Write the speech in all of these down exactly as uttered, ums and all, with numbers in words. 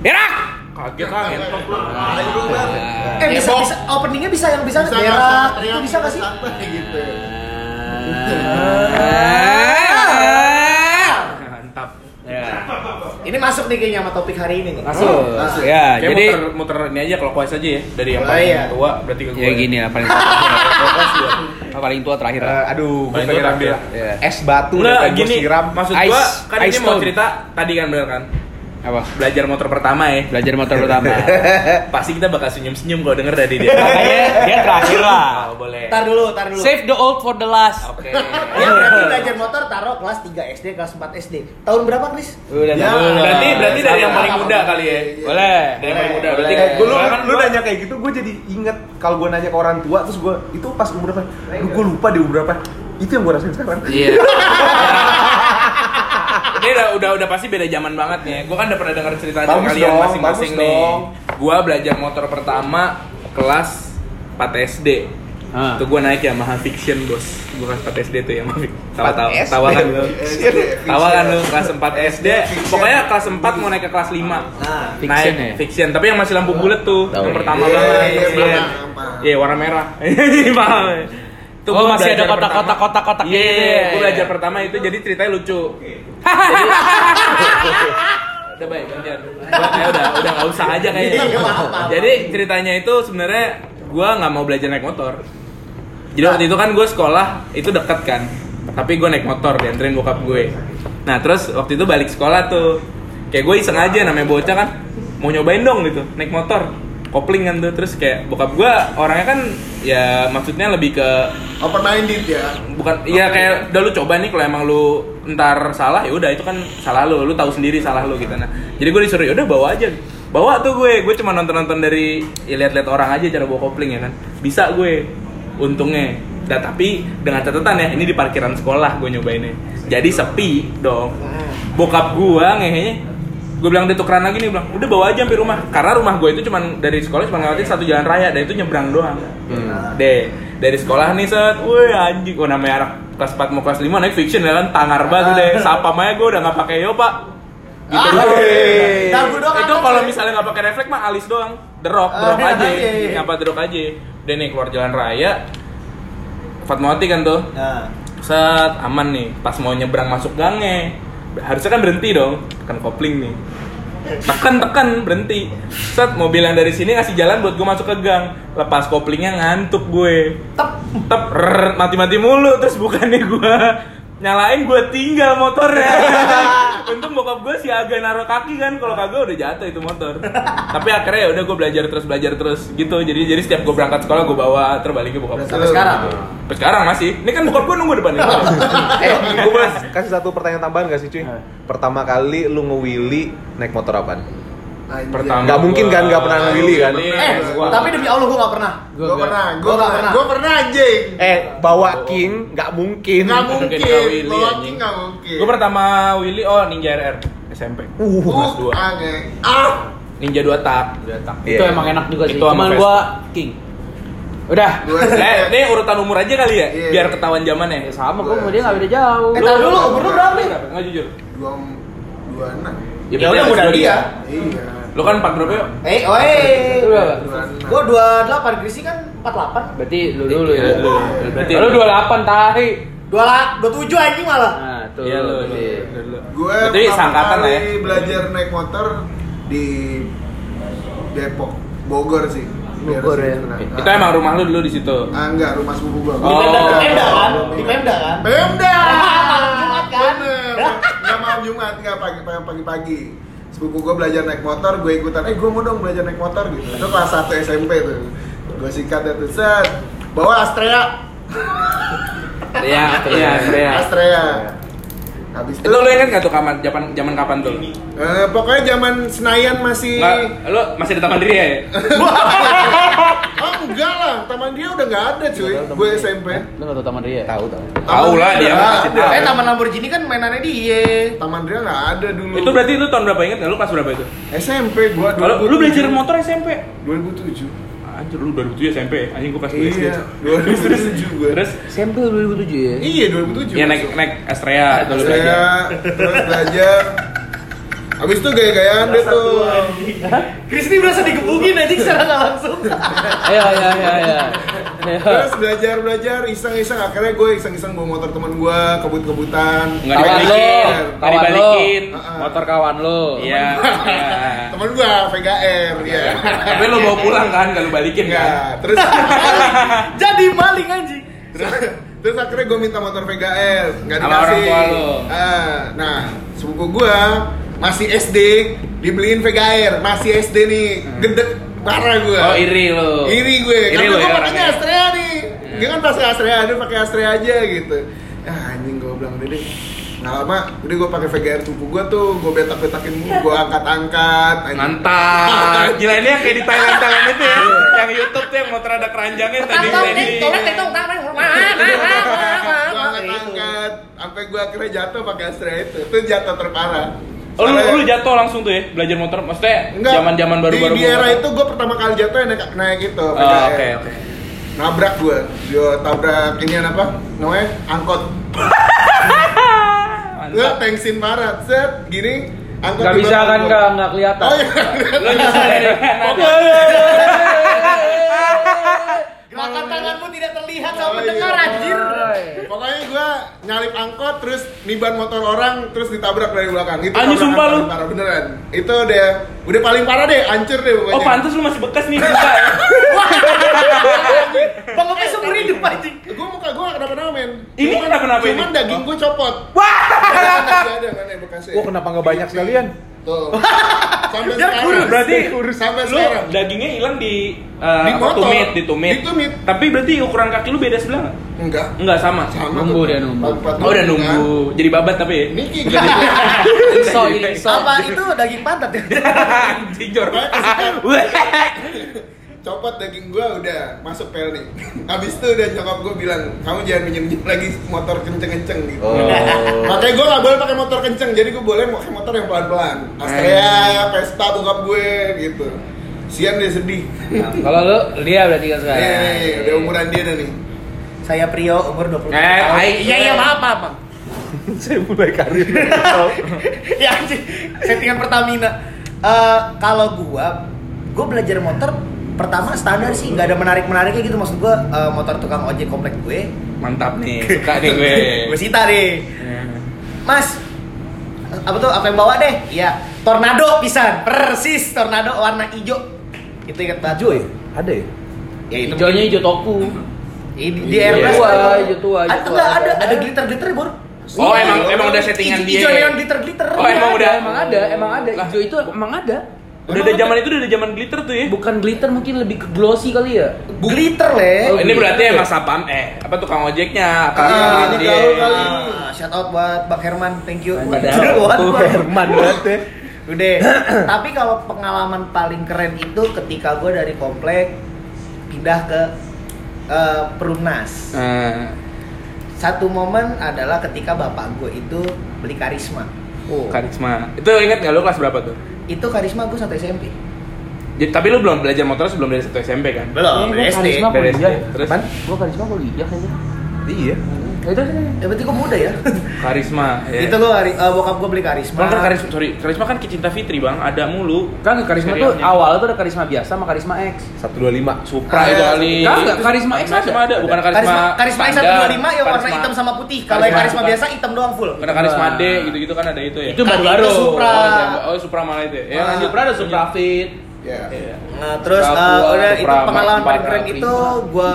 Berak! Kaget kan ngentot lu. Eh bisa bisa openingnya bisa yang bisa berak itu bisa nggak sih? Gitu. Mantap. Ya. Ini masuk nih kayaknya sama topik hari ini nih. Masuk. Masuk. Ya, Kayak jadi muter, muter ini aja clockwise aja ya dari yang Oh, paling iya. tua berarti ke gue. ya gini lah paling tua. Clockwise dua. paling tua terakhir lah. Uh, aduh, gue Paling pengen tua ambil Iya. es batu Enggak, dan gini, siram. maksud Ice- gua kan ini ice mau stone. cerita tadi kan bener kan Apa? belajar motor pertama ya. Belajar motor pertama. Pasti kita bakal senyum-senyum kalau denger dari dia. Makanya dia terakhir lah. Oh, boleh. Tar dulu, tar dulu. Save the old for the last. Oke. Ya berarti belajar motor taruh kelas tiga S D, kelas empat S D. Tahun berapa, Kris? Udah Ya, tahu lah. Berarti berarti dari yang Sama, paling sama, muda sama. kali ya. Boleh. Dari yang paling muda. Berarti Boleh. Gue lu, kan lu gua- nanya kayak gitu, gue jadi inget kalau gue nanya ke orang tua terus gue itu pas umur berapa? Lu gue lupa di umur berapa? Itu yang gue rasain sekarang. Iya. Ini udah, udah udah pasti beda zaman banget nih. Gue kan udah pernah dengar cerita dari Bagus kalian dong, masing-masing bagus nih. dong. Gue belajar motor pertama kelas empat S D. Ah. Tuh gue naik Yamaha Fiction bos. Gue kelas empat S D tuh Yamaha Fiction. Tawa-tawa, empat S D. tawa kan lu. Tawa kan lu kelas empat S D. Pokoknya kelas empat mau naik ke kelas lima. Nah, Fiction Naik ya? Fiction, tapi yang masih lampu bulat tuh, Tahu. yang pertama Iya, banget. iya, iya, Fiction. paham, paham. Iya, warna merah. Paham. Tuh, Oh, gua masih ada belajar kotak-kotak pertama. kotak-kotak Iya, gitu ya. gue belajar pertama itu jadi ceritanya lucu. Udah baik, gantian. Gua ya udah, udah nggak usah aja kayaknya. Iya, maaf, maaf. Jadi ceritanya itu sebenarnya gue nggak mau belajar naik motor. Jadi waktu itu kan gue sekolah itu deket kan, tapi gue naik motor dianterin bokap gue. Nah terus waktu itu balik sekolah tuh, kayak gue iseng aja namanya bocah kan, mau nyobain dong gitu naik motor, kopling kan tuh. Terus kayak bokap gue orangnya kan ya maksudnya lebih ke Open minded ya. bukan iya kayak udah lu coba nih kalau emang lu ntar salah ya udah itu kan salah lu, lu tahu sendiri salah lu gitu. Nah jadi gue disuruh ya udah bawa aja, bawa tuh gue gue cuma nonton nonton dari ya, lihat-lihat orang aja cara bawa kopling ya kan, bisa gue untungnya. Nah tapi dengan catatan ya ini di parkiran sekolah gue nyobainnya, jadi sepi dong. Bokap gue ngehenya, gue bilang dia tukeran lagi nih, bilang udah bawa aja sampai rumah, karena rumah gue itu cuman dari sekolah cuma ngelewatin satu jalan raya dan itu nyebrang doang. Hmm. Deh dari sekolah nih set, woi anjing, gue namanya anak kelas empat mau kelas lima naik Fiction ya kan, tangar banget deh, sapa Maya gue udah nggak pakai yo pak. Gitu Ah, doang. hey. Dagu doang Itu angkat, kalau coy. misalnya nggak pakai refleks mah alis doang, derok, Ah, derok iya, aja, iya, iya. ngapa derok aja. Dan nih keluar jalan raya, Fatmawati kan tuh, Nah, set aman nih, pas mau nyebrang masuk gangnya, harusnya kan berhenti dong, tekan kopling nih, tekan tekan berhenti, set mobil yang dari sini ngasih jalan buat gue masuk ke gang, lepas koplingnya ngantuk gue, tep. tep rrr, mati-mati mulu, terus bukannya gue nyalain gue tinggal motornya. Untung bokap gue sih agak naruh kaki kan, kalau kagak udah jatuh itu motor. Tapi akhirnya ya udah gue belajar terus belajar terus gitu. Jadi jadi setiap gue berangkat sekolah gue bawa terbaliknya bokap gue. Sampai sekarang. Sampai sekarang masih. Ini kan bokap gue nunggu depan ini. Eh, gue bahas kasih satu pertanyaan tambahan gak sih cuy? Pertama kali lu ngewili naik motor apaan? Pertama Nggak mungkin kan, nggak pernah ngewili kan? Eh, tapi demi Allah gue gak pernah. Gue pernah, gue Gua nggak pernah, pernah. gue pernah anjing. Eh, bawa King nggak mungkin. Nggak Mungkin mungkin, nggak Willy, bawa anjing. King nggak mungkin. Gue pertama Willy oh Ninja R R S M P. Uh, kelas dua. aneh. Ah, Ninja dua tak. Dua tak. Iya. Itu emang enak juga sih. Itu sama Cuman Vespa. gua King. Udah. gue Eh, ini urutan umur aja kali ya, Iya. biar ketahuan zamannya. Ya sama gua sama dia enggak beda jauh. Eh, tar dulu, umur lu berapa nih? Enggak jujur. dua dua enam. Ya berarti udah, harus muda dua dia. Iya. Lu kan empat berapa yuk? Eh, oi. Lu berapa? Gue dua puluh delapan, Krisi kan empat puluh delapan. Berarti lu dulu ya. Lu. Berarti Lu dua puluh delapan tahi. dua puluh tujuh anjing malah. Nah, tuh. Iya lu. berarti. lu. Gue Berarti pertama seangkatan lah kali ya. belajar naik motor di Depok, Bogor sih. Bogor ya. Itu emang rumah lu dulu di situ. Ah enggak, rumah sepupu gue. Di Oh. Pemda, di Pemda kan? Di Pemda kan? Pemda. Malam Jumat kan? Bener. Nggak malam Jumat, nggak pagi pagi-pagi. Sepupu gue belajar naik motor, gue ikutan. Eh gue mau dong belajar naik motor gitu. Itu kelas satu S M P tuh. Gue sikat dan tuh set. Bawa Astrea. Iya, iya, Astrea. Astrea. Habis itu. Itu lu inget nggak tuh kapan, zaman zaman kapan tuh? Eh, pokoknya zaman Senayan masih. Nggak, lu masih di Taman Ria ya? Oh enggak lah, Taman Ria udah nggak ada cuy. Gue S M P. Lu enggak tahu Taman Ria? Tahu tahu. Tahu lah dia Nggak masih ada. tahu. Eh, Taman Lamborghini kan mainannya dia. Taman Ria nggak ada dulu. Itu berarti lu tahun berapa inget nggak? Lu kelas berapa itu? S M P gua. Kalau lu belajar motor S M P? dua ribu tujuh. Anjir lu dua ribu tujuh S M P, anjing gua kelas dua S D. Iya, dua ribu tujuh gua. Terus S M P dua ribu tujuh ya? Iya dua ribu tujuh. ya naik naik Astrea itu lu Saya belajar. terus belajar Habis itu gaya-gayaan deh tuh. Kristi berasa digebukin anjing secara nggak langsung. Ayo, ayo, ayo, ayo. Terus belajar-belajar, iseng-iseng. Akhirnya gue iseng-iseng bawa motor teman gue, kebut-kebutan. Nggak Kawan lo, dibalikin, nggak kawan lo, dibalikin. motor kawan lo. Iya. Temen gue, Vega R, ya. Tapi lo bawa pulang kan, nggak lo balikin kan? Enggak, terus Jadi maling anjing. terus, terus akhirnya gue minta motor Vega R, nggak Sama dikasih. orang tua lo. Ah, nah, sepupu gue masih S D dibeliin Vega R, masih S D nih, gede parah gue. Oh iri lo. Iri gue, Iri karena lo gue ya pakainya orangnya. Astrea nih. Dia kan pakai Astrea, dia pakai Astrea aja gitu. Ah anjing, gue bilang udah deh. Nggak lama, udah gue pakai Vega R sepupu gue tuh, gue betak-betakin mulu, gue angkat-angkat. anjing. Mantap. Gila ini yang kayak di Thailand Thailand itu ya. Yang YouTube tuh yang motor ada keranjangnya tadi tadi. Gue angkat-angkat, sampai gue akhirnya jatuh pakai Astrea itu. Itu jatuh terparah. Oh lu, Soalnya- lu jatuh langsung tuh ya belajar motor, maksudnya Enggak, zaman-zaman baru-baru di, di era itu gue pertama kali jatuh ya naik, naik gitu Oh, Vega R. oke oke. Nabrak gue, gue tabrak inian apa namanya, angkot. Gue Mantap. tengsin parah, set gini angkot Gak di bisa belakang kan, gua. nggak nggak kelihatan. Oh iya. Lu nyusul dari kanan. Gerakan tanganmu tidak terlihat Oh, sama pendengar iya. anjir. Pokoknya gue nyalip angkot, terus niban motor orang, terus ditabrak dari belakang. Itu Anjir, tabrakan sumpah lu? paling parah beneran. Itu udah udah paling parah deh, hancur deh pokoknya. Oh pantas lu masih bekas nih buka ya. Bang Oke seumur hidup anjing. Gue muka gue gak kenapa-napa men. Ini Cuman- kenapa-napa ini? Cuman daging gue copot. Wah. Masih ada kan ya bekasnya. Wah, kenapa nggak banyak sekalian? Tuh. Sampai Dia sekarang. kurus. Berarti sampai lu sekarang. dagingnya hilang di uh, Di apa, motor. tumit, di tumit. Di tumit. Tapi berarti ukuran kaki lu beda sebelah nggak? Enggak. Enggak sama. Sama Nunggu tuh. dia, nunggu. Empat- empat Oh udah kan. nunggu. Jadi babat tapi ya. Niki Bukan kan. Iso, iso. Apa itu daging pantat ya? Anjing Jor. Pokoknya kesikat. Copot daging gua udah masuk pel nih. Habis itu udah nyokap gua bilang, "Kamu jangan minjem lagi motor kenceng-kenceng gitu." Oh. Makanya gua nggak boleh pakai motor kenceng, jadi gua boleh pakai motor yang pelan-pelan. Astrea, Vespa bokap gue gitu. Sian dia sedih. Nah, kalau lu dia berarti kan sekarang. Nih, udah umuran dia dah nih. Saya Prio umur dua puluh Eh, tahun. ai- Iya iya maaf maaf. Bang. Saya mulai karir. Ya anjing, settingan Pertamina. Eh kalau gua gua belajar motor pertama standar sih, nggak ada menarik-menariknya gitu. Maksud gua eh, motor tukang ojek komplek gue. Mantap nih, suka nih gue. Gue sita deh. Mas, apa tuh apa yang bawa deh? Iya, tornado pisan, persis tornado warna hijau. Itu ingat banget. Hijau ya? Ada ya? Ya itu Hijaunya hijau toku. Ini di Iya. Airbus Tua, ada. hijau tua, hijau Ada tua. enggak ada ada glitter-glitter bor. Oh emang emang udah settingan dia. Hijau neon glitter-glitter. Oh, emang udah? emang ada, emang ada. Lah. Hijau itu emang ada. Udah ada zaman itu udah ada zaman glitter tuh ya. Bukan glitter, mungkin lebih ke glossy kali ya. Glitter le. Oh, ini berarti emang sapam eh apa tukang ojeknya akan Ah, ini dia. gaul kali. Ah, shout out buat Bang Herman, thank you. Padahal. Buat Oh, Bang. Herman banget ya. Udah. Tapi kalau pengalaman paling keren itu ketika gue dari komplek pindah ke eh, Perumnas. Nah, Satu momen adalah ketika bapak gue itu beli Karisma. Oh. karisma. Itu inget nggak lu kelas berapa tuh? Itu Karisma gue satu S M P. Jadi, tapi lu belum belajar motor sebelum dari satu S M P kan? Belum, Eh, gua S D. Karisma Dari S D. kuliah. Terus Apaan? Gua karisma kuliah kayaknya. Iya. Ya itu Ya berarti gue muda ya. karisma. Ya. Itu lo hari uh, bokap gue beli Karisma. Bang kan karisma, sorry, karisma kan Cinta Fitri bang, ada mulu. kan karisma tuh Serialnya. awal tuh ada karisma biasa sama karisma X. satu dua lima. Supra Ah, itu ya, kali. Kagak, Karisma X Karisma ada. ada, bukan karisma. Karisma Karisma X satu dua lima yang warna Karisma- hitam sama putih. Kalau yang Karisma- Karisma biasa hitam doang full. Karena karisma D gitu-gitu kan ada itu ya. Itu baru-baru. Itu Supra. Oh, yang- oh, Supra malah itu ya. Ya, Ah. lanjut. Supra ada Supra Fit. Ya. Iya. Nah, terus Supra uh, tua, udah Supra itu pengalaman Prima, paling keren Prima. itu gue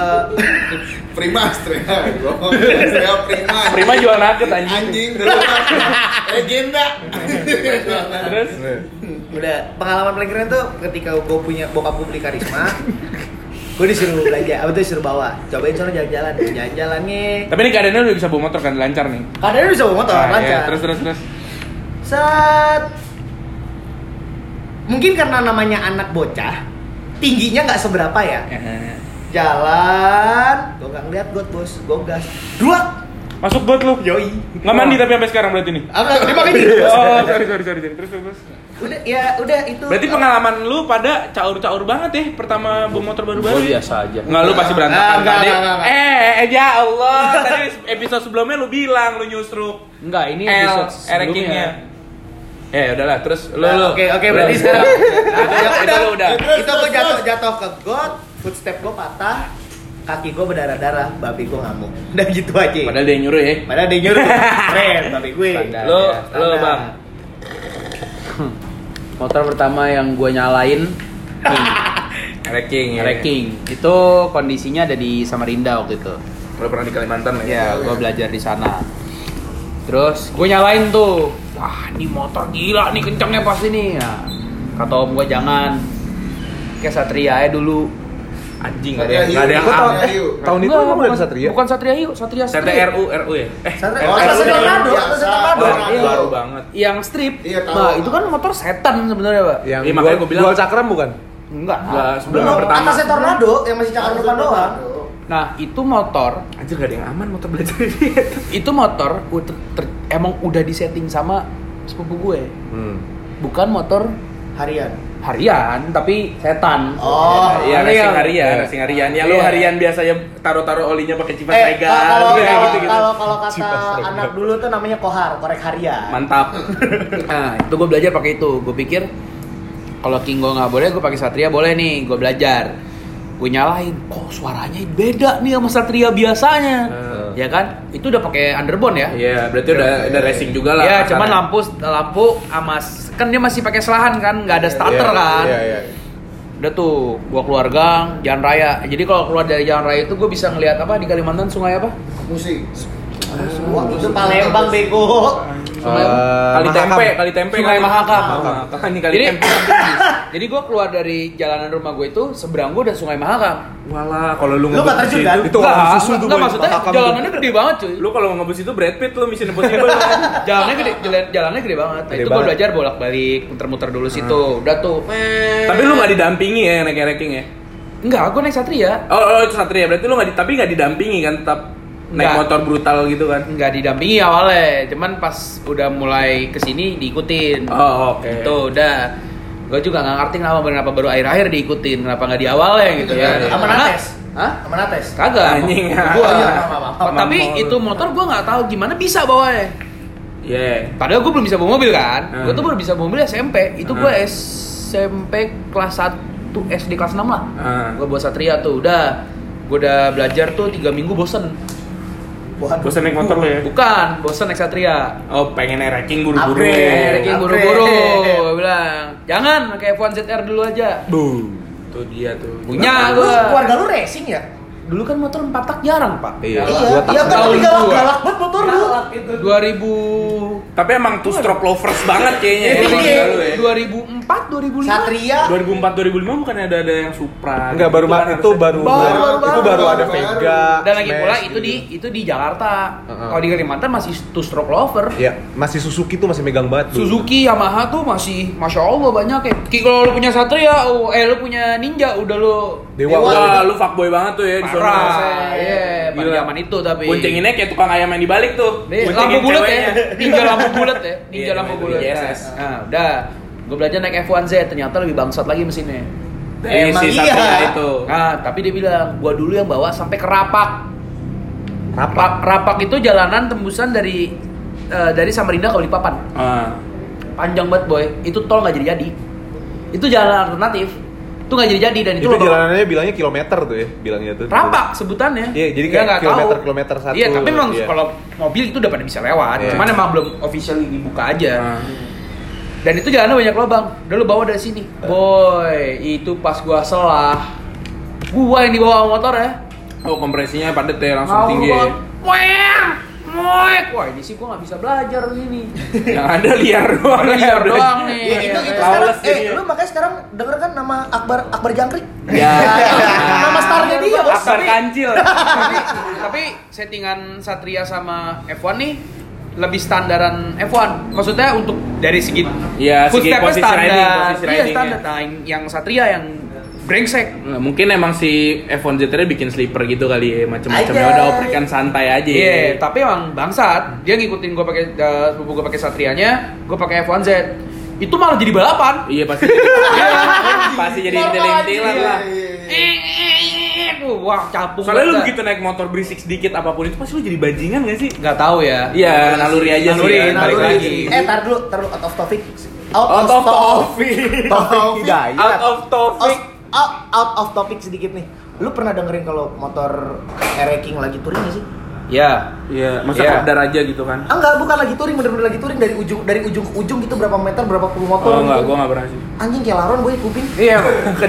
Prima Astrea. Gua Astrea Prima. Prima jual nugget anjing. Anjing dulu kan. Legenda. Terus udah pengalaman paling keren tuh ketika gue punya bokap gue beli Karisma. Gue disuruh belanja, apa tuh disuruh bawa. Cobain sono jalan-jalan, jalan-jalannya. tapi ini keadaannya udah bisa bawa motor kan lancar nih. Kadang bisa bawa motor, Ah, iya. lancar. Terus terus terus. Set. Mungkin karena namanya anak bocah, tingginya nggak seberapa ya. Jalan, gue nggak ngeliat got bos, gue gas. Dua, Masuk got lu. yoi. Nggak mandi tapi sampai sekarang berarti nih. Apa? Dia pakai gitu bos. Oh, sorry sorry sorry. sorry. Terus terus. Udah, ya udah itu. Berarti pengalaman lu pada caur-caur banget ya pertama bawa motor baru-baru. Gua ya? biasa aja. Nggak, lu pasti Ah, berantakan enggak, tadi. enggak, enggak, enggak. Eh, eh, ya Allah. Tadi episode sebelumnya lu bilang lu nyusruk Enggak, ini L episode erekingnya. sebelumnya. Ya udahlah, terus lu Nah, lu. Oke oke Lu. berarti sekarang Nah, itu itu lu udah. itu gue jatuh jatuh ke got, footstep gue patah, kaki gue berdarah-darah, babi gue ngamuk. Udah gitu aja. Padahal dia yang nyuruh ya. Padahal dia nyuruh, keren babi gue. Standar. Lu Ya, lu Bang. Motor pertama yang gue nyalain Wrecking ya. Wrecking. Itu kondisinya ada di Samarinda waktu itu. Lu pernah di Kalimantan ya? Ya, gue belajar di sana. Terus gue nyalain tuh. Wah, ini motor gila nih kencangnya pas ini. Nah, kata om gue jangan. Kayak Satria aja dulu. Anjing enggak ada yang enggak ada yang Gua am. tahu. Tahun itu Enggak, emang bukan udah Satria? Bukan Satria Hiu, Satria C T Strip. R U R U ya? Eh, Satria- R- Oh, R- Satria R- Tornado, biasa. Satria Tornado. Baru, Iya. baru banget. Yang strip. Iya, tahu. Nah, itu kan motor setan sebenarnya, Pak. Yang Iya, dual, makanya gua bilang- dual cakram bukan? Enggak. Enggak, sebelum Belum, pertama. atasnya tornado yang masih cakar depan doang. Nah, itu motor, Anjir enggak ada yang aman motor belajar dia. itu motor u- ter- ter- emang udah disetting sama sepupu gue. Hmm. Bukan motor Harian. harian, tapi setan. Oh, Iya, racing harian, Iya. racing harian. Ya lu Iya. harian biasanya taruh-taruh olinya pakai cipas Eh, regal kalau kayak kalau gitu-gitu. kalau kalau kata Cipas regal. anak dulu tuh namanya kohar, korek harian. Mantap. Nah, itu gue belajar pakai itu. Gue pikir kalau Kingo nggak boleh, gue pakai Satria boleh nih. Gue belajar. Gue nyalain, kok suaranya beda nih sama Satria biasanya. Hmm. Ya kan? Itu udah pakai underbone ya? Iya, berarti udah udah racing juga lah. Ya, kasarnya. cuman lampu lampu sama kan dia masih pakai selahan kan, nggak ada starter Iya, kan. Iya, iya. Udah tuh, gua keluar gang, jalan raya. Jadi kalau keluar dari jalan raya itu gua bisa ngelihat apa di Kalimantan, sungai apa? Musik. Wah, itu Palembang bego. Sungai apa? Eh, Kali Mahakam. tempe, kali tempe. Sungai kali- Mahakam. Mahakam. Ini kali Jadi, tempe. jadi gua keluar dari jalanan rumah gue itu, seberang gua udah Sungai Mahakam. Walah, kalau lu Lu nggak terjun kan? Itu orang Enggak, susu tuh, enggak, Boy. maksudnya Mahakam jalanannya gede banget cuy. Lu kalau ngebus itu Brad Pitt lu Mission Impossible. Jalannya gede, jalan, jalannya gede banget. Nah, Gede itu gua banget. belajar bolak-balik, muter-muter dulu situ. Udah tuh. Tapi lu nggak didampingi ya naik ranking ya? Enggak, gua naik Satria. Oh, oh itu Satria. Berarti lu nggak di, tapi nggak didampingi kan, tetap naik Nggak. motor brutal gitu kan? Nggak didampingi awalnya, cuman pas udah mulai kesini diikutin. Oh, oke. Itu udah. Gue juga nggak ngerti kenapa kenapa baru akhir-akhir diikutin, kenapa nggak di awalnya gitu Iya, ya. iya. Sama Karena- Nates. Hah? Sama Nates. Kagak. Anjing. Gua. Iya, maaf, maaf, Oh, tapi maaf. itu motor gue nggak tahu gimana bisa bawanya. Iya. Padahal gue belum bisa bawa mobil kan. Hmm. Gue tuh baru bisa bawa mobil S M P. Itu gue Hmm. S M P kelas satu, S D kelas enam lah. Hmm. Gue bawa Satria tuh, udah. Gue udah belajar tuh tiga minggu bosen. Waduh. Bosan naik motor lu ya? Bukan, bosen naik Satria. Oh, pengen naik ranking buru-buru. Upgrade. Eh, Ranking upgrade. buru-buru, gue bilang, jangan pakai F satu Z R dulu aja. Boom. Tuh dia tuh. Punya Lu gua. keluarga lu racing ya? Dulu kan motor empat tak jarang, Pak. Iya. Iya, Dua iya kan tahun tapi galak gua. galak banget motor lu. dua ribu Tapi emang two stroke lovers banget kayaknya ya. Iya. keluarga lu ya. dua ribu empat, dua ribu lima. Satria. dua ribu empat dua ribu lima bukan ada ada yang Supra. Enggak, baru Gitu ma- kan itu harusnya. baru Baru, baru- baru, itu baru. baru ada Baru. Vega. Dan lagi Smash, pula itu gitu. di itu di Jakarta. Uh-uh. Kalau di Kalimantan masih two stroke lover. Iya, masih Suzuki tuh masih megang banget dulu. Suzuki, Yamaha tuh masih masya Allah banyak ya. Ki kalau lu punya Satria, oh, eh lu punya Ninja, udah lu Dewa. Wah, lu fuckboy banget tuh ya di sana. parah. Iya, pada Gila. zaman itu tapi. Boncenginnya kayak tukang ayam yang dibalik tuh. Nih, Boncengin lampu bulat ya, ceweknya. ninja lampu bulat ya, ninja Iya, lampu itu bulat. I S S. Nah, udah, gue belajar naik F satu Z, ternyata lebih bangsat lagi mesinnya. Dari Emang si iya. Satria itu. Nah, tapi dia bilang, gua dulu yang bawa sampai ke Rapak. Rapak. Rapak, Rapak itu jalanan tembusan dari eh, dari Samarinda ke Balikpapan. Ah. Panjang banget boy, itu tol nggak jadi-jadi. Itu jalan alternatif, itu nggak jadi-jadi dan itu, Itu lo bawa- jalanannya bilangnya kilometer tuh ya, bilangnya tuh. Rapak sebutannya. Iya, jadi Dia kayak nggak kilometer- tahu. kilometer satu, Iya, tapi memang iya. kalau mobil itu udah pada bisa lewat, Iya. cuman emang belum officially dibuka aja. Ah. Dan itu jalannya banyak lubang. Udah lu bawa dari sini. Boy, itu pas gua selah. Gua yang dibawa sama motor ya. Oh, kompresinya padet ya, langsung Ngawur tinggi banget. ya. Moek, moek. Wah, ini sih gua nggak bisa belajar ini. Yang ada liar doang. Ada liar doang nih. Ya, itu itu Lawless sekarang eh jadinya. lu makanya sekarang denger kan nama Akbar Akbar Jangkrik. Ya. Nama starnya dia, Bos. Akbar Kancil. tapi, tapi settingan Satria sama F satu nih lebih standaran F satu. Maksudnya untuk dari segi Iya, segi footstep-nya posisi standar. riding, posisi Iya, ridingnya. standar. Nah, yang, yang Satria yang brengsek. Nah, mungkin emang si F satu Z R bikin sleeper gitu kali ya, macam-macamnya Aja. udah oprekan santai aja. Iya, tapi emang bangsat. Dia ngikutin gua pakai uh, sepupu gua pakai Satrianya, gua pakai F satu Z. Itu malah jadi balapan. Iya pasti. Pasti jadi intil-intilan lah. Eh, eh, eh, wah capung. Soalnya lu banget. begitu naik motor berisik sedikit apapun itu pasti lu jadi bajingan gak sih? Nggak tahu ya. Iya, naluri aja Naluri, sih. ya. balik Naluri. lagi. Eh, tar dulu, tar dulu out of topic. Out of topic. Taufik Hidayat. Out of topic. Out, out of topic sedikit nih. Lu pernah dengerin kalau motor Ereking lagi touring gak sih? Ya. Iya, masa Iya. kopdar aja gitu kan? Ah, enggak, bukan lagi touring, bener-bener lagi touring dari ujung dari ujung ke ujung gitu berapa meter, berapa puluh motor. Oh enggak, gitu. gua enggak pernah sih. Anjing kayak laron gue kuping. Iya.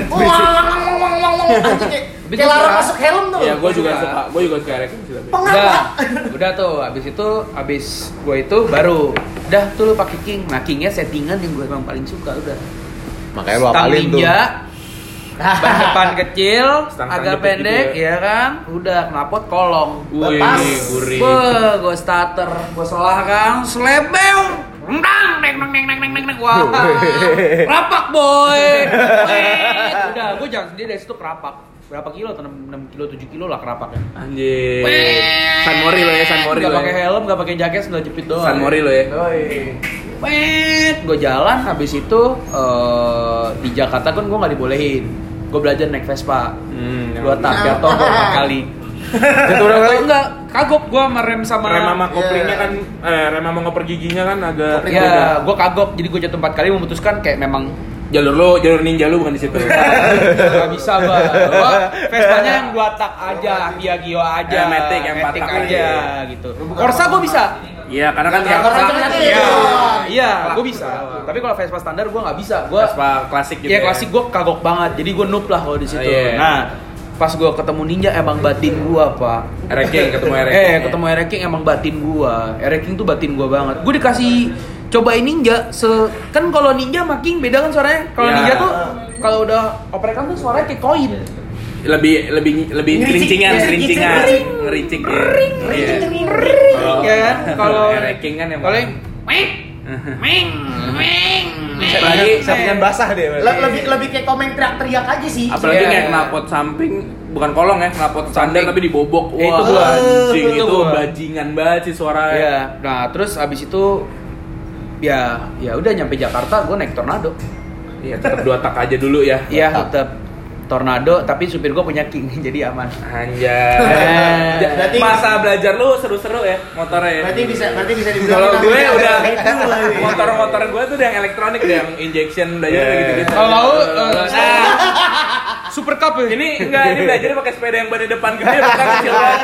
Anjing kayak kayak laron masuk helm tuh. Iya, gua juga Juga. suka. Gua juga suka Ereking sih tapi. Pengapa? Udah, udah tuh, abis itu, abis gue itu baru, udah tuh lu pakai king. Nah kingnya settingan yang gue emang paling suka udah. Makanya lu Stang apalin tuh. ninja, ban depan kecil, Stang-stang agak jepit pendek, gitu ya kan? Udah knalpot kolong. Wih, Lepas. gurih. Beuh, gue starter, gue selah kan, slebeu, ndang, neng, neng, neng, neng, neng, neng, neng, wah, rapak boy, Wih, udah, gue jangan sendiri dari situ kerapak, berapa kilo, enam kilo, tujuh kilo lah kerapaknya. Anjir. Wih. San Mori lo ya, San Mori Gak lo. pakai Ya. helm, gak pakai jaket, nggak jepit doang. San Mori lo ya. Wait, gue jalan, habis itu uh, di Jakarta kan gue nggak dibolehin. Gue belajar naik Vespa, Hmm, dua tak jatuh berapa kali. Jatuh berapa kali? Enggak, kagok gue sama rem sama. Rem sama koplingnya Iya. kan, eh, rem sama ngoper giginya kan agak beda. Ya, gue kagok, jadi gue jatuh empat kali memutuskan kayak memang Jalur lo, jalur ninja lu bukan di situ. gak bisa bang. Gue Vespanya yang dua tak aja, Piaggio aja, Eh, Matic yang empat Matic tak aja aja. gitu. Corsa gue bisa. Iya, karena kan Ya, yang Corsa klak- kan Iya. Iya, iya, gue bisa. Tapi kalau Vespa standar gue nggak bisa. Gue Vespa klasik gitu. Iya ya. klasik gue kagok banget, jadi gue noob lah kalau di situ. Oh, iya. Nah, pas gue ketemu Ninja emang batin gue pak. Ereking, ketemu Ereking. Eh ketemu Ereking emang batin gue. Ereking tuh batin gue banget. Gue dikasih cobain Ninja, se kan kalau Ninja sama King beda kan suaranya. Kalau Ya. Ninja tuh kalau udah oprekan tuh suaranya kayak koin. lebih lebih lebih Ngericik, kelincingan, ngericik, kelincingan, ngericik. ngericik ya. Ngericik, Iya. ngericik. Kalau- Ya kan? Kalau Ereking kan yang kalau yang meng meng meng. Apalagi Sampingan basah deh. Le- lebih lebih kayak komen teriak-teriak aja sih. apalagi Iya. kayak knalpot samping bukan kolong ya, knalpot standar tapi dibobok. Ya, itu Wah, gua. anjing Itu itu gua. bajingan banget sih suaranya. Iya. Nah terus abis itu ya ya udah nyampe Jakarta gue naik Tornado. Iya, tetap dua tak aja dulu ya. Iya tetap Tornado, tapi supir gue punya King jadi aman. Anjay. Eh. Ja- Berarti- masa belajar lu seru-seru ya motornya ya. Berarti bisa berarti bisa dibilang Kalau kita gue bisa udah gitu lah, ya. motor-motor gue tuh udah yang elektronik, udah yang injection belajar Yeah. gitu-gitu. Kalau mau, eh, nah, Super Cup ya? ini enggak, ini belajar pakai sepeda yang ban depan gede bukan kecil banget.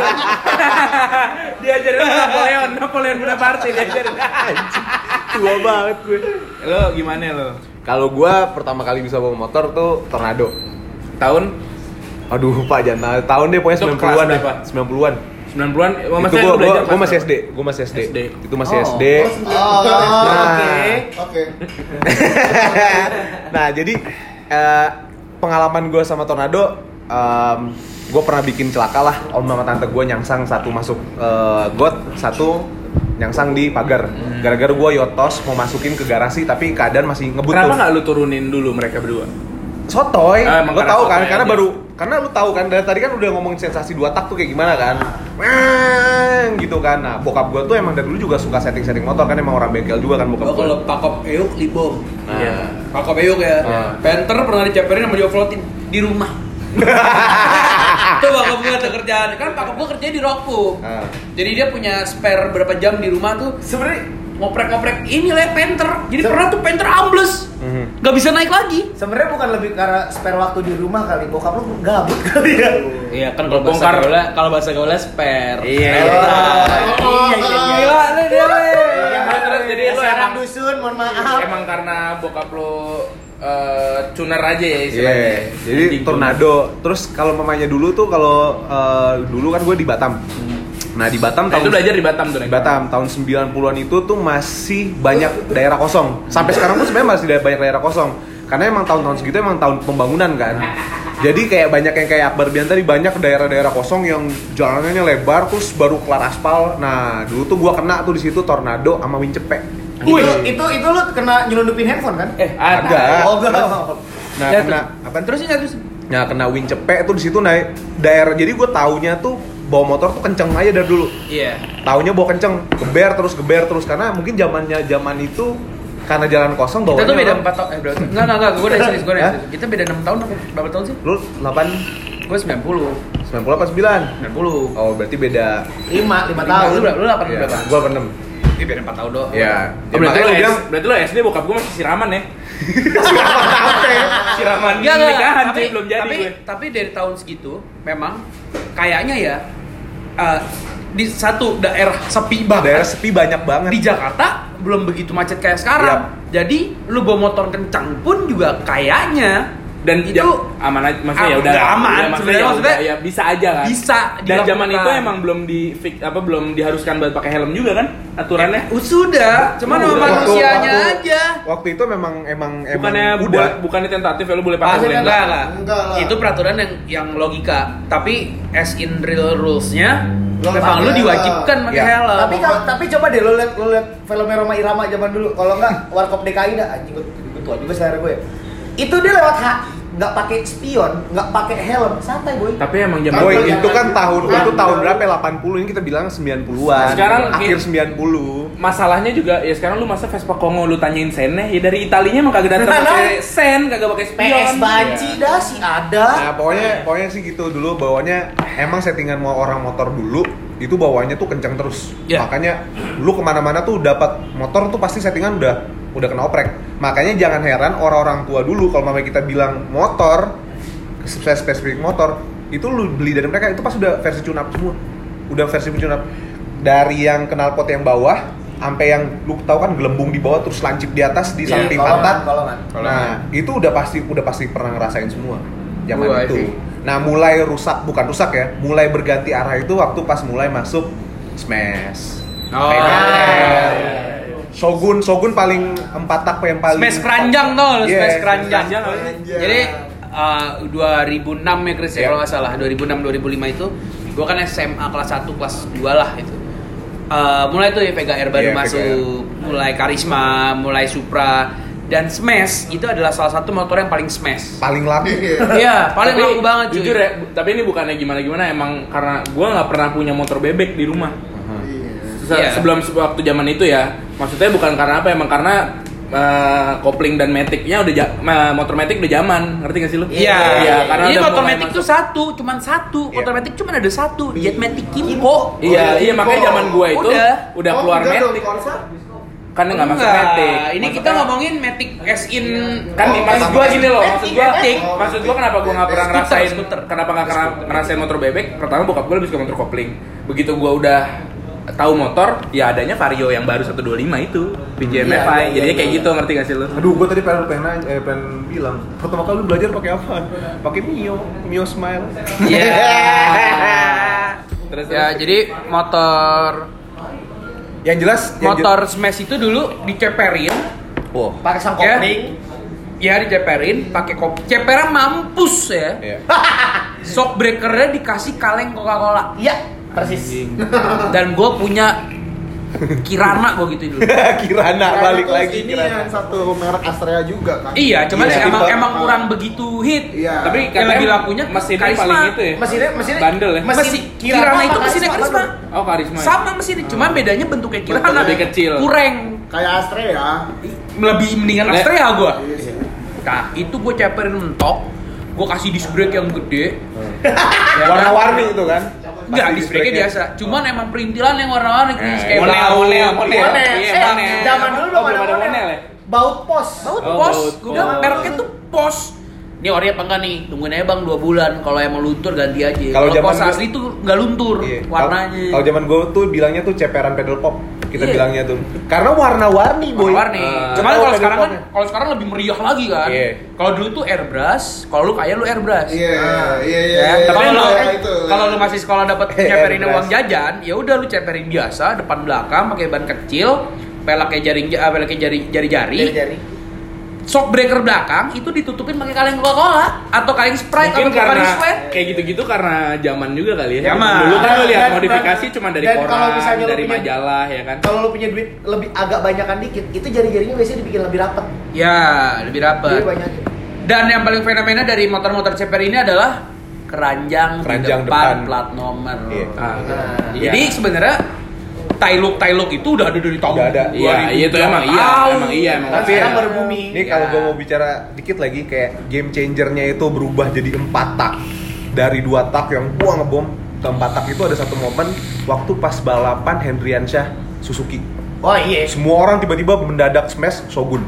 Diajarin sama Napoleon, Napoleon Bonaparte diajarin. Tua banget gue. Lo gimana lo? Kalau gua pertama kali bisa bawa motor tuh Tornado. Tahun Aduh, Pak, jangan tahun deh pokoknya Itu sembilan puluhan kelas deh. berapa? sembilan puluhan. sembilan puluhan, oh, Itu maksudnya gua, lu belajar gua, gua pas masih berapa? S D, gua masih S D. S D. Itu masih Oh. S D. Oh, oke. Oke. Nah, jadi eh, pengalaman gue sama Tornado, em, gue pernah bikin celaka lah. Om sama tante gue nyangsang, satu masuk eh, got, satu nyangsang di pagar. Hmm. Gara-gara gue yotos mau masukin ke garasi, tapi keadaan masih ngebut Kenapa tuh. nggak lu turunin dulu mereka berdua? Sotoy, Ah, emang lo karena tahu kan? sotoy Karena aja. baru, karena lu tahu kan dari tadi kan udah ngomongin sensasi dua tak tuh kayak gimana kan? Weng, gitu kan. Nah, bokap gue tuh emang dari dulu juga suka setting-setting motor kan, emang orang bengkel juga kan bokap Oh, gue. kalau Pakop Euk libom. Nah. Iya. Pakop Euk ya. Ah. Penter pernah diceperin sama dioflotin di rumah. Itu Pakop gue ada kerjaan. Kan Pakop gue kerjanya di Rockpool. Ah. Jadi dia punya spare berapa jam di rumah tuh. Sebenarnya Ngoprek-ngoprek ini lah penter. Jadi pernah tuh penter ambles. Mhm. Gak bisa naik lagi. sebenarnya bukan lebih karena spare waktu di rumah kali. Bokap lu gabut kali ya. Iya kan kalau bahasa Bongkar. gaulnya, kalau bahasa gaulnya spare. Iya. Oh, iya iya iya. Gila nih dia. Iya, Terus jadi lu sekarang emang- dusun, mohon maaf. Emang karena bokap lo uh, tuner aja ya Iya, istilahnya. jadi Anjing Tornado. Terus kalau mamanya dulu tuh kalau eh, dulu kan gue di Batam. Nah di Batam Nah, tahun itu belajar di Batam tuh. di Batam tahun sembilan puluhan itu tuh masih banyak daerah kosong. Sampai sekarang pun sebenarnya masih ada banyak daerah kosong. Karena emang tahun-tahun segitu emang tahun pembangunan kan. Jadi kayak banyak yang kayak Akbar bilang tadi, banyak daerah-daerah kosong yang jalanannya lebar terus baru kelar aspal. Nah, dulu tuh gua kena tuh di situ Tornado sama Wincepek. Itu itu itu lu kena nyelundupin handphone kan? Eh, Ada. Oh, enggak. Nah, Ya, kena apa? Terusin ya terus. Nah, kena Wincepek tuh di situ naik daerah. Jadi gua taunya tuh bawa motor tuh kenceng aja dari dulu. Iya. Taunya bawa kenceng, geber terus geber terus karena mungkin zamannya zaman itu karena jalan kosong Kita bawanya tuh beda orang- empat tahun. Eh, berarti. Enggak, enggak, enggak. Gue udah serius, gue udah Hah? serius. Kita beda enam tahun apa berapa tahun sih? Lu delapan Gue sembilan puluh. sembilan puluh apa sembilan? sembilan puluh. Oh, berarti beda. lima lima Tahun tahun lu berapa? Lu delapan Iya, berapa? gua delapan puluh enam. Ini beda empat tahun doang. Iya. Oh, berarti makanya lo gua bilang, bilang berarti lo S D bokap gue masih siraman ya? Siraman Enggak, enggak, nikahan tapi, cuy, belum jadi tapi, gue. tapi dari tahun segitu memang kayaknya ya uh, di satu daerah sepi banget. daerah sepi banyak banget. Di Jakarta belum begitu macet kayak sekarang. Jadi lu bawa motor kencang pun juga kayaknya Dan itu ja- aman aja, maksudnya ya Ah, udah nggak aman, ya, maksudnya, sebenarnya ya maksudnya udah, ya bisa aja kan. bisa Dan zaman dilakukan. itu emang belum di fix apa belum diharuskan buat pakai helm juga kan aturannya. Uh, sudah, cuman Oh, sama udah. manusianya Waktu- aja. Waktu itu memang emang Bukannya emang boleh, udah. bukannya tentatif ya lu boleh pakai Ah, boleh enggak, enggak. enggak. Enggak lah. Itu peraturan yang yang logika. Tapi as in real rules-nya Belum memang pakai lu diwajibkan pakai Ya. helm. Tapi kalau tapi coba deh lo liat lo liat filmnya Roma Irama zaman dulu. Kalau enggak Warkop D K I dah anjing gue gue tua juga selera gue. Ya. Itu dia lewat H nggak pakai spion, nggak pakai helm, santai boy. Tapi emang zaman Boy, Jangan- itu kan tahun jangan- itu tahun berapa? delapan puluh, ini kita bilang sembilan puluhan. Sekarang akhir i- sembilan puluh. masalahnya juga ya sekarang lu masa Vespa Kongo lu tanyain sennya ya dari Italinya emang kagak datang Nah, pakai sen, kagak pakai P spion. S banci Iya. dah sih ada. Nah, pokoknya pokoknya sih gitu dulu bawanya emang settingan mau orang motor dulu itu bawanya tuh kencang terus. Ya. Makanya lu kemana-mana tuh dapat motor tuh pasti settingan udah udah kena oprek. Makanya jangan heran orang-orang tua dulu kalau mamanya kita bilang motor spesifik motor itu lu beli dari mereka itu pas udah versi tune up semua. Udah versi tune up dari yang knalpot yang bawah sampai yang lu tahu kan gelembung di bawah terus lancip di atas di Iya, samping kolongan, pantat. kolongan. Nah, itu udah pasti udah pasti pernah ngerasain semua zaman Wah, itu. sih. Nah, mulai rusak bukan rusak ya, mulai berganti arah itu waktu pas mulai masuk Smash. Oh, P K R. iya. Shogun, Shogun paling empat tak yang paling Smash keranjang tuh, Iya, smash keranjang. keranjang. Anjay. Jadi uh, dua ribu enam ya Chris ya Iya. kalau nggak salah, dua ribu enam dua ribu lima itu gua kan S M A kelas satu kelas dua lah itu. Uh, mulai tuh ya Vega R baru Iya, masuk, mulai Karisma, mulai Supra dan Smash itu adalah salah satu motor yang paling smash. paling laku. Iya, paling Tapi laku banget cuy. jujur ya, tapi ini bukannya gimana-gimana emang karena gua nggak pernah punya motor bebek di rumah. Se- Iya. Sebelum waktu zaman itu ya, maksudnya bukan karena apa, emang karena uh, kopling dan matic-nya udah ja- uh, motor matic udah zaman, ngerti gak sih lu? Iya, Iya, karena ini udah motor mulai Matic masuk- tuh satu, cuman satu. Iya. Motor Matic cuman ada satu, Jet Matic Kimco. Iya, iya makanya zaman gua itu Udah. udah, Oh, keluar enggak dong, matic. Corsa? Kan nggak masuk Enggak, matic. Ini Maksudnya- kita ngomongin Matic as in kan Oh, maksud sama gua gini loh, maksud gua Matic. maksud gua kenapa gua nggak pernah Skuter, ngerasain skuter. kenapa nggak kena ngerasain motor bebek. Pertama bokap gua lebih suka motor kopling. Begitu gua udah tahu motor, ya adanya Vario yang baru seratus dua puluh lima itu B J M F I. Iya, iya, Jadinya iya, kayak iya. gitu, ngerti gak sih lu? Aduh, gua tadi pengen pengen nanya, eh, pengen bilang, pertama kali lu belajar pakai apa? Pakai Mio, Mio Smile. Iya. Terus Ya, jadi motor Yang jelas yang motor Smash itu dulu diceperin, je- Wow. Pakai sang Ya. kopling. ya diceperin pakai kop. Ceperan mampus ya. Iya. Shock breakernya dikasih kaleng Coca-Cola. Iya, persis. Dan gue punya Kirana gue gitu dulu. Kirana balik Terus lagi ini Kirana. yang satu merek Astrea juga kan? Iya, cuman Iya, emang tipe- emang kurang begitu hit. Iya. tapi Yang katanya lebih lakunya mesinnya Karisma. paling itu ya. Mesinnya mesinnya Bandel ya? Mesin Kirana itu mesinnya Karisma. Oh, Karisma. ya? Sama mesinnya, cuman bedanya bentuknya Kirana Lebih kecil. Kurang. Kayak Astrea. Lebih mendingan Le- Astrea gua. Iya sih. Nah, itu gue ceperin mentok. Gue kasih disc brake yang gede. Ya kan? Warna-warni itu kan? Enggak, Pasti disc brake brake-nya. biasa. Cuman emang perintilan yang warna-warni Eh, kayak Monel, bau. monel, monel. Monel. Iya, Eh, monel. zaman dulu Oh, belum belum ada ada monel. monel ya? Baut pos. Baut Oh, pos. baut Gue bilang pos. mereknya tuh pos. Ini ori apa enggak nih? Tungguin aja bang dua bulan. Kalau emang luntur ganti aja. Kalau Kalau zaman pos gua- asli tuh nggak luntur Iya. warnanya. Kalau zaman gue tuh bilangnya tuh ceperan pedal pop. Kita Iya. bilangnya tuh. Karena warna-warni, boy. warna-warni. Ah. Cuman Tahu kalau pedal sekarang kan, popnya. kalau sekarang lebih meriah lagi kan. Iya. Kalau dulu tuh airbrush, kalau lu kaya lu airbrush. Iya, iya, iya. Ya, iya, tapi iya, kalau iya, itu. kalau lu masih sekolah dapat Eh, nyeperin airbrush. uang jajan, ya udah lu ceperin biasa depan belakang pakai ban kecil, pelaknya jaring ah, pelaknya jari jari-jari. Jari. Shock breaker belakang itu ditutupin pakai kaleng Coca-Cola atau kaleng Sprite Mungkin atau karena kaleng Sweat. kayak gitu-gitu karena zaman juga kali ya. Zaman. Dulu kan lu lihat Dan- modifikasi dan- cuma dari dan kalau koran, misalnya lu dari punya- majalah ya kan. Kalau lu punya duit lebih agak banyakan dikit, itu jari-jarinya biasanya dibikin lebih rapet. Ya, lebih Jadi rapet. banyak. Dan yang paling fenomena dari motor-motor ceper ini adalah keranjang, Keranjang di depan, depan. plat nomor. Iya. Ah, Nah, Jadi iya. sebenarnya Tailuk Tailuk itu udah ada dari tahun Udah ada. Iya, iya itu emang iya, Tahu. emang iya emang. Tapi Tapi sekarang ya, baru booming. Ini kalau Ya. gue mau bicara dikit lagi kayak game changernya itu berubah jadi empat tak. dari dua tak yang gua ngebom ke empat tak itu ada satu momen waktu pas balapan Hendriansyah Suzuki. Oh iya. Semua orang tiba-tiba mendadak smash Shogun.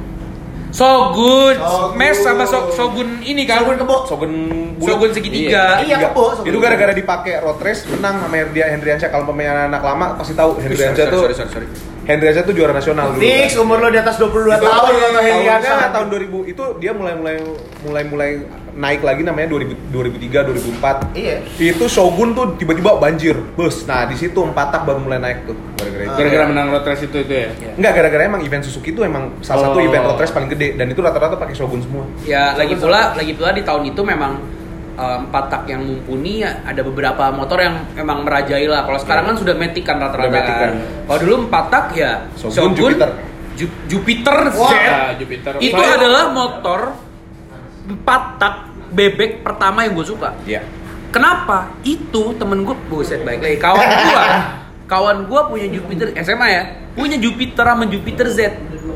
Shogun, Shogun. Smash sama so- Shogun ini kan. Shogun kebo. Shogun bulat. Shogun segitiga. Iya, kebo. Itu gara-gara dipakai road race menang sama Hendria Hendriansyah. Kalau pemain anak lama pasti tahu Hendriansyah tuh. sorry, sorry, sorry. Hendriansyah tuh juara nasional dulu. Fix umur lo di atas dua puluh dua Itu tahun kalau Hendriansyah. tahunnya tahun dua ribu itu dia mulai mulai mulai mulai naik lagi namanya dua ribu, dua ribu tiga dua ribu empat. Iya. Itu Shogun tuh tiba-tiba banjir bus. Nah di situ empat tak baru mulai naik tuh gara-gara itu. Gara-gara menang road race itu itu ya. Enggak, gara-gara emang event Suzuki itu emang salah satu Oh. event road race paling gede dan itu rata-rata pakai Shogun semua. Ya, lagi pula lagi pula di tahun itu memang eh, empat tak yang mumpuni ya, ada beberapa motor yang memang merajai lah. Kalau sekarang kan sudah Matic kan rata-rata. Udah Matic kan. Kalau dulu empat tak ya Shogun, Jupiter. Ju- Jupiter Z. Ah, Jupiter. Itu Soalnya- adalah motor empat tak bebek pertama yang gue suka. Iya. Kenapa? Itu temen gue, buset baik lagi. Kawan gue, kawan gue punya Jupiter S M A ya, punya Jupiter sama Jupiter Z.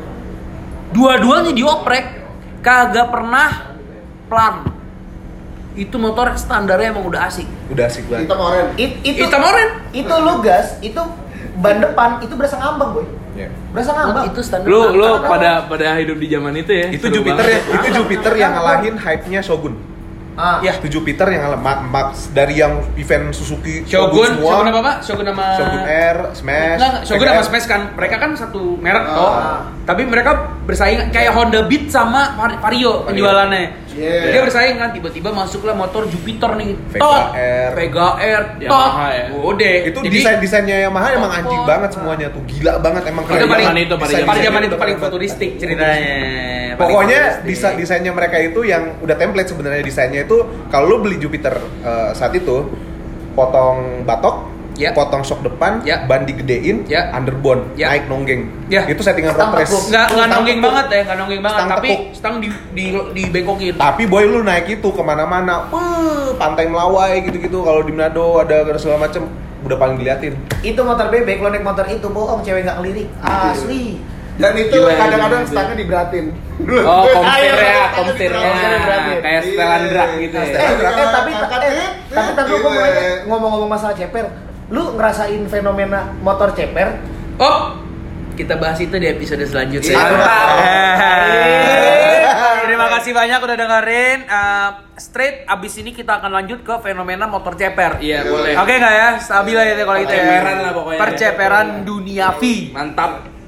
Dua-duanya dioprek, kagak pernah plan. Itu motor standarnya emang udah asik. Udah asik banget. Hitam oren. It, itu Hitam oren. Itu lu gas, itu ban depan itu berasa ngambang, boy. Iya. Berasa ngambang. Itu standar. Lu lu Kenapa? pada pada hidup di zaman itu ya. Itu Seru Jupiter banget. ya, itu Jupiter yang ngalahin hype-nya Shogun. Ah. Ya. Itu Jupiter yang ngalahin ma- Max dari yang event Suzuki Shogun, semua. Shogun apa pak? Shogun sama Shogun R, Smash. Enggak, enggak, Shogun P K R. sama Smash kan, mereka kan satu merek Ah. toh. Tapi mereka bersaing kayak Honda Beat sama Var- Vario penjualannya. Yeah. Dia bersaing kan, tiba-tiba masuklah motor Jupiter nih. Vega Tot, R. Vega R, Yamaha ya. Udah. Itu desain-desainnya Yamaha emang anjing Oh. banget semuanya tuh, gila banget emang Itu keren paling zaman banget. itu, pada Desain- pada zaman desainnya itu paling keren banget. futuristik ceritanya. Paling Pokoknya futuristik. desa- desainnya mereka itu yang udah template sebenarnya desainnya itu kalau lu beli Jupiter eh, saat itu potong batok, Ya. potong shock depan, Ya. ban digedein, Ya. underbone, Ya. naik nonggeng. Ya. Itu settingan Stang road race. tekuk. Nggak, nggak Stang nonggeng tekuk. banget ya, nggak nonggeng banget. Stang Tapi tekuk. stang di di dibengkokin. Tapi boy lu naik itu kemana-mana, Wah, pantai Melawai gitu-gitu. Kalau di Manado ada ada segala macem, udah paling diliatin. Itu motor bebek, lo naik motor itu bohong, cewek nggak ngelirik. Asli. Dan itu Gila, kadang-kadang gila. stangnya diberatin. Oh, komstir Ayo, ya, ayo, komstirnya. komstirnya beratin. Kayak Stelandra gitu Eh, ya. eh, tapi Angkat, eh, eh, tapi tadi eh, gue mau nanya, eh. ngomong-ngomong masalah ceper, lu ngerasain fenomena motor ceper? Oh, kita bahas itu di episode selanjutnya. Iya. Mantap. Terima kasih banyak udah dengerin. Uh, straight abis ini kita akan lanjut ke fenomena motor ceper. Iya, boleh. Oke nggak ya? Stabil aja deh kalau gitu ya. Perceperan lah pokoknya. Perceperan dunia V. Mantap.